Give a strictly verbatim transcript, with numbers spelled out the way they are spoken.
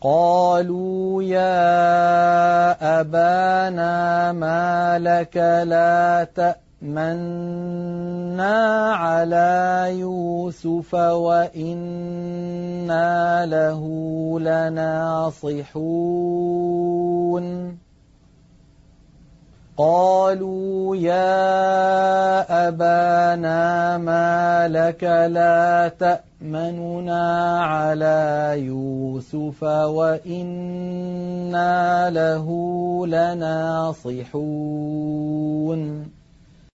قالوا يا أبانا ما لك لا تأمنا على يوسف وإنا له لناصحون قالوا يا أبانا ما لك لا تأمننا على يوسف وإنا له لناصحون